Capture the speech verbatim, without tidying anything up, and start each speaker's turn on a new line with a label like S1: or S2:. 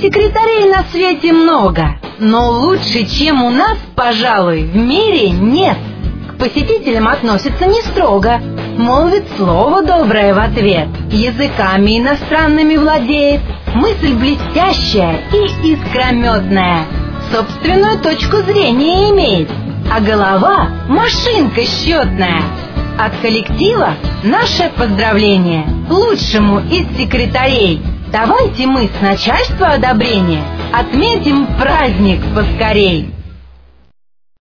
S1: Секретарей на свете много, но лучше, чем у нас, пожалуй, в мире нет. К посетителям относятся не строго, молвит слово доброе в ответ, языками иностранными владеет, мысль блестящая и искрометная, собственную точку зрения имеет, а голова — машинка счетная. От коллектива наше поздравление лучшему из секретарей. Давайте мы с начальства одобрения отметим праздник поскорей.